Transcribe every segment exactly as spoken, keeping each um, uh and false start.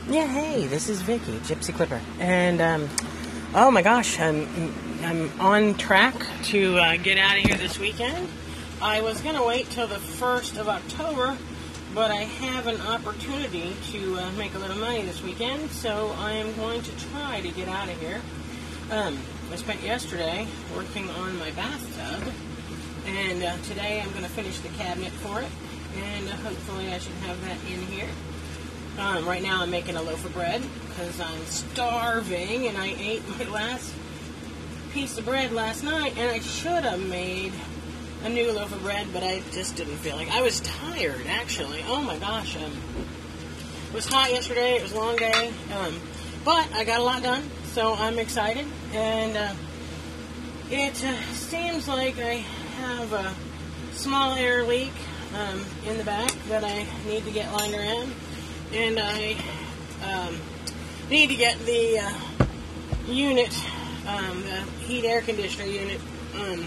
Yeah, hey, this is Vicky, Gypsy Clipper, and um, oh my gosh, I'm I'm on track to uh, get out of here this weekend. I was gonna wait till the first of October, but I have an opportunity to uh, make a little money this weekend, so I am going to try to get out of here. Um, I spent yesterday working on my bathtub, and uh, today I'm going to finish the cabinet for it, and uh, hopefully I should have that in here. Um, right now I'm making a loaf of bread because I'm starving, and I ate my last piece of bread last night, and I should have made a new loaf of bread, but I just didn't feel like it. I was tired, actually. Oh my gosh. Um, it was hot yesterday. It was a long day. Um, but I got a lot done, so I'm excited. And uh, it uh, seems like I have a small air leak um, in the back that I need to get lined around. And I um, need to get the uh, unit, um, the heat air conditioner unit, um,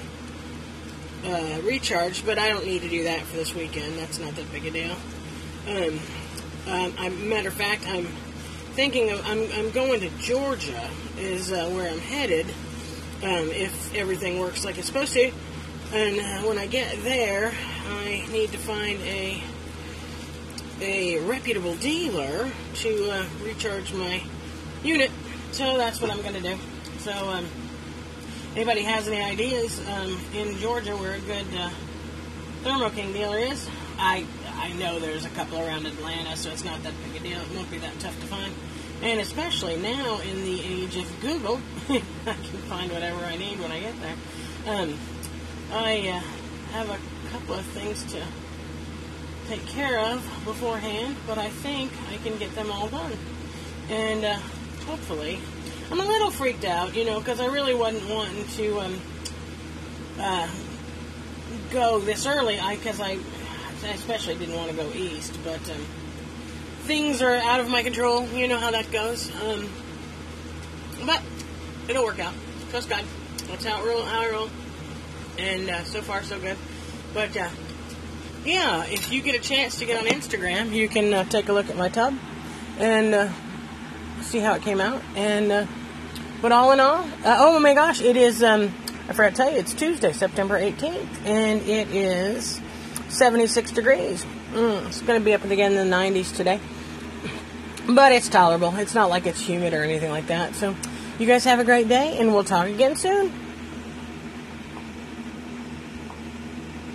uh, recharged, but I don't need to do that for this weekend. That's not that big a deal. Um, um, I, matter of fact, I'm thinking of, I'm, I'm going to Georgia is uh, where I'm headed, um, if everything works like it's supposed to. And uh, when I get there, I need to find a a reputable dealer to uh, recharge my unit, so that's what I'm going to do. So, um, anybody has any ideas um, in Georgia where a good uh, Thermo King dealer is? I I know there's a couple around Atlanta, so it's not that big a deal. It won't be that tough to find. And especially now in the age of Google, I can find whatever I need when I get there. Um, I uh, have a couple of things to take care of beforehand, but I think I can get them all done. And uh, hopefully, I'm a little freaked out, you know, because I really wasn't wanting to um, uh, go this early, because I, I especially didn't want to go east, but um, things are out of my control. You know how that goes. Um, but it'll work out. Trust God. That's how, it roll, how I roll. And uh, so far, so good. But, uh, yeah, if you get a chance to get on Instagram, you can uh, take a look at my tub and uh, see how it came out. And uh, but all in all, uh, oh my gosh, it is, um, I forgot to tell you, it's Tuesday, September eighteenth, and it is seventy-six degrees. Mm, it's going to be up again in the nineties today. But it's tolerable. It's not like it's humid or anything like that. So you guys have a great day, and we'll talk again soon.